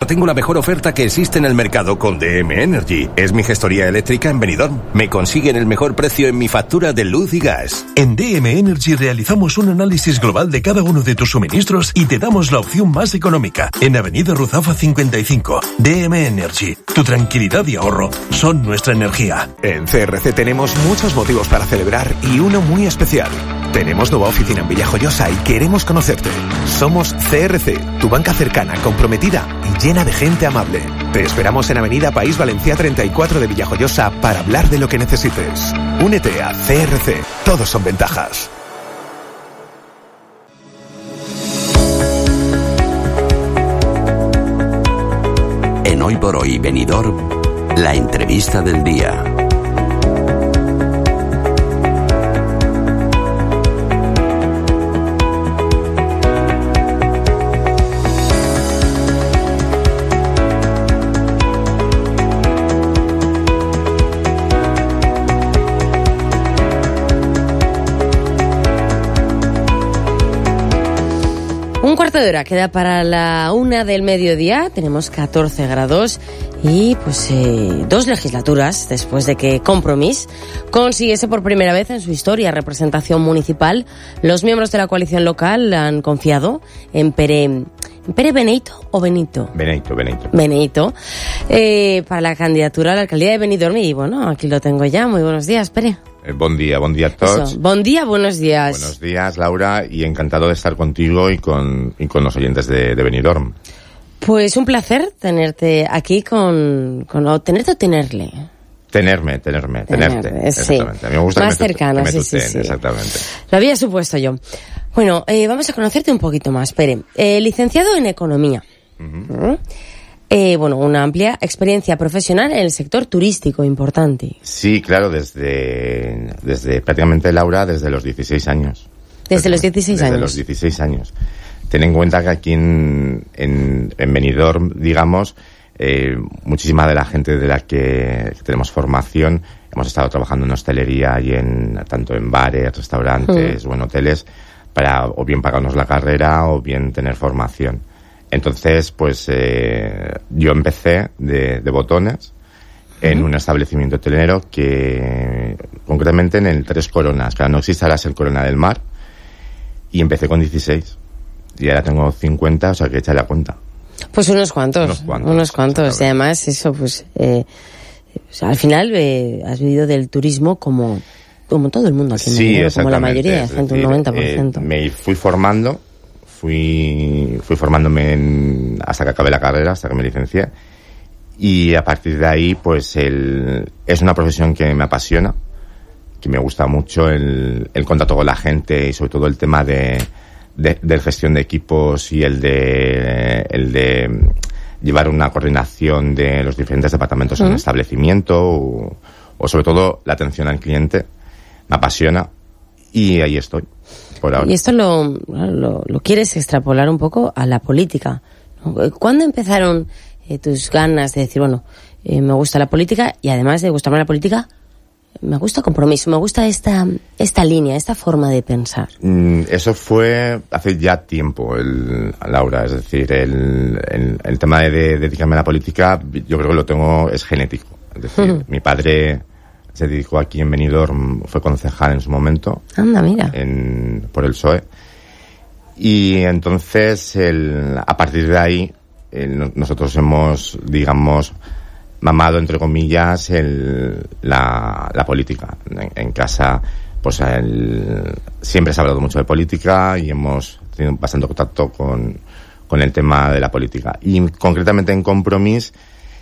tengo la mejor oferta que existe en el mercado con DM Energy. Es mi gestoría eléctrica en Benidorm. Me consiguen el mejor precio en mi factura de luz y gas. En DM Energy realizamos un análisis global de cada uno de tus suministros y te damos la opción más económica. En Avenida Ruzafa 55. DM Energy. Tu tranquilidad y ahorro son nuestra energía. En CRC tenemos muchos motivos para celebrar y uno muy especial. Tenemos nueva oficina en Villajoyosa y queremos conocerte. Somos CRC, tu banca cercana, comprometida y llena de gente amable. Te esperamos en Avenida País Valencia 34 de Villajoyosa para hablar de lo que necesites. Únete a CRC. Todos son ventajas. En Hoy por Hoy Benidorm, la entrevista del día. Un cuarto de hora queda para la 1 del mediodía, tenemos 14 grados y pues 2 legislaturas después de que Compromís consiguiese por primera vez en su historia representación municipal. Los miembros de la coalición local han confiado en Pere Beneito o Benito. Beneito, para la candidatura a la alcaldía de Benidorm y bueno, aquí lo tengo ya. Muy buenos días, Pere. Bon día a todos. Bon día, buenos días. Buenos días, Laura, y encantado de estar contigo y con los oyentes de Benidorm. Pues un placer tenerte aquí tenerte o tenerle. Tenerte. Sí. A mí me gusta más que cercano, me sí. Exactamente. Lo había supuesto yo. Bueno, vamos a conocerte un poquito más, Pere. Licenciado en Economía. Uh-huh. Una amplia experiencia profesional en el sector turístico, importante. Sí, claro, desde prácticamente, Laura, desde los 16 años. Desde los 16 años. Desde los 16 años. Ten en cuenta que aquí en Benidorm, digamos, muchísima de la gente de la que tenemos formación, hemos estado trabajando en hostelería y tanto en bares, restaurantes o en hoteles, para o bien pagarnos la carrera o bien tener formación. Entonces, pues yo empecé de botones en un establecimiento hotelero que, concretamente en el Tres Coronas, que ahora no existe, ahora es el Corona del Mar, y empecé con 16. Y ahora tengo 50, o sea que échale la cuenta. Pues unos cuantos. Y además eso, pues, al final has vivido del turismo como todo el mundo aquí en Benidorm, como la mayoría de la gente, un 90%. Me fui formando. Fui formándome hasta que acabé la carrera, hasta que me licencié. Y a partir de ahí, pues es una profesión que me apasiona, que me gusta mucho el contacto con la gente y sobre todo el tema de gestión de equipos y el de llevar una coordinación de los diferentes departamentos en un establecimiento o sobre todo la atención al cliente. Me apasiona y ahí estoy. Y esto lo quieres extrapolar un poco a la política, ¿no? ¿Cuándo empezaron tus ganas de decir, me gusta la política y además de gustarme la política, me gusta Compromiso, me gusta esta línea, esta forma de pensar? Eso fue hace ya tiempo, Laura. Es decir, el tema de dedicarme a la política, yo creo que es genético. Es decir, mi padre se dedicó aquí en Benidorm, fue concejal en su momento. Anda, mira. Por el PSOE. Y entonces, a partir de ahí, nosotros hemos, digamos, mamado, entre comillas, la política. En casa, pues siempre se ha hablado mucho de política y hemos tenido bastante contacto con el tema de la política. Y concretamente en Compromís,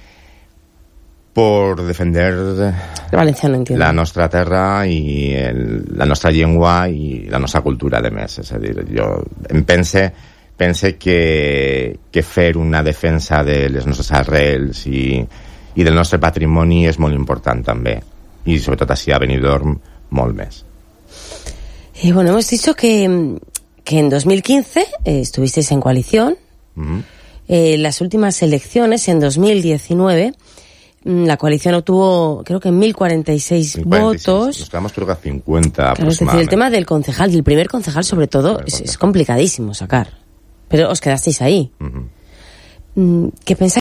por defender la nostra terra i la nostra llengua i la nostra cultura, de més. És a dir, jo pense que fer una defensa de les nostres arrels i del nostre patrimoni és molt important també, i sobretot així a Benidorm molt més. Hemos dicho que en 2015 estuvisteis en coalición. Las últimas elecciones, en 2019, la coalición obtuvo, creo que 1.046 votos. Nos quedamos creo que a 50 claro, aproximadamente. es decir, el tema del concejal, del primer concejal sobre todo, es complicadísimo sacar. Pero os quedasteis ahí. ¿Qué pensáis?